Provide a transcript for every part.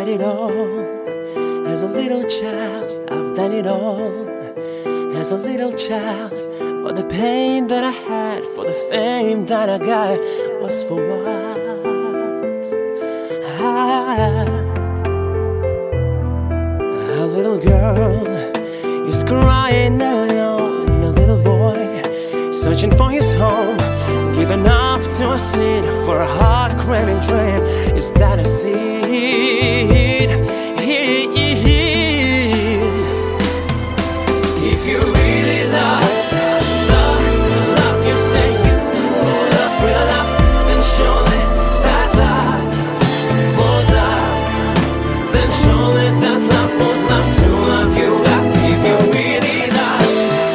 had it all. As a little child, I've done it all. As a little child, but the pain that I had, for the fame that I got, was for what? A little girl is crying alone. A little boy searching for his home, giving up to a sin for a heart-craving dream. Is that a seed? If you really love you say you love, real love, then surely that love would love, then surely that love would love to love you back. If you really love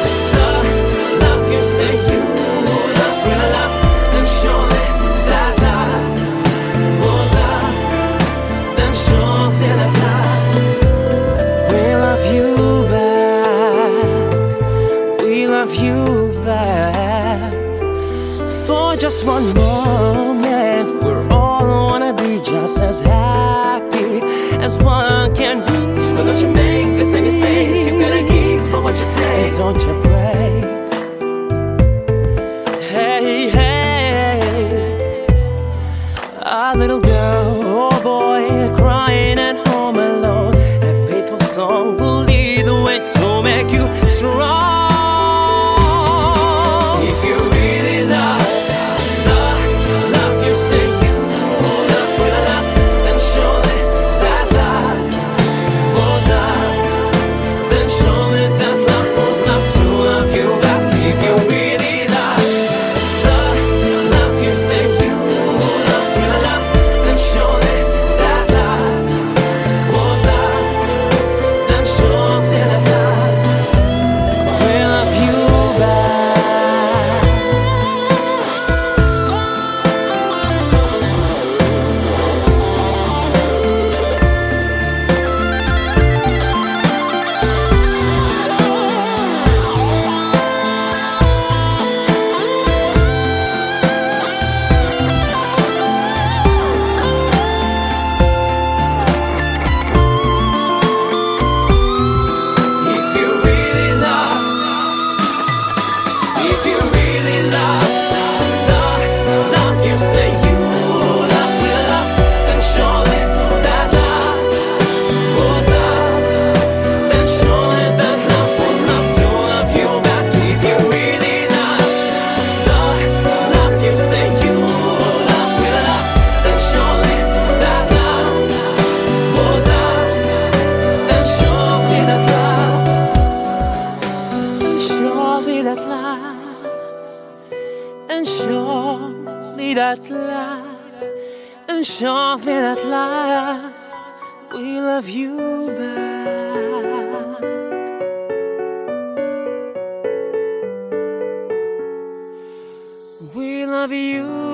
you say you love, real love, then surely that love would love, then surely that love will love you back. We love you back. For just one moment, we're all wanna be just as happy as one can be. So don't you make the same mistake. You gotta give for what you take. Don't you break. Hey, hey. A little girl or boy crying at home alone. A faithful song will lead the way to make you strong. If you really love you say you love, real love, then surely that love would love, then surely that love would love to love you back. If you really love you say you love, real love, then surely that love would love, then surely that love will love you back. If you really love you say you love, real love, then surely that love would love, then surely that love would love to love you back. If you really love you say you love, real love, then surely that love would love, then surely that love, then surely that love, and surely that love, and surely that love, we love you back. We love you